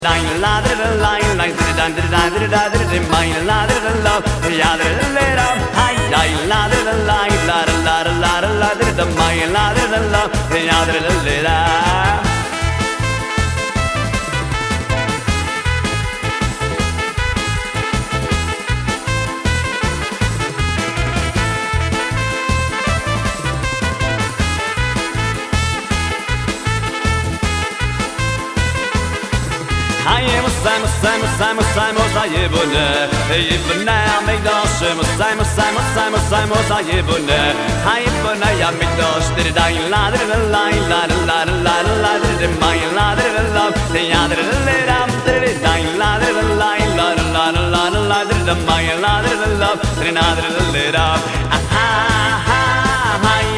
Line la da da line line da da da da da da da mine la da da la ya da da da hi line la da da line la da la da la da la da da mine la da da la ya da da da Simon, Sayebune, Ibne, Amigdash, Simon, Sayebune, Ibne, Amigdash, did it die, ladder, line, ladder, ladder, ladder, ladder, my ladder, love, the other ladder, did it die, ladder, line, ladder, ladder, ladder, ladder, my ladder, love, the other ladder, aha, ha,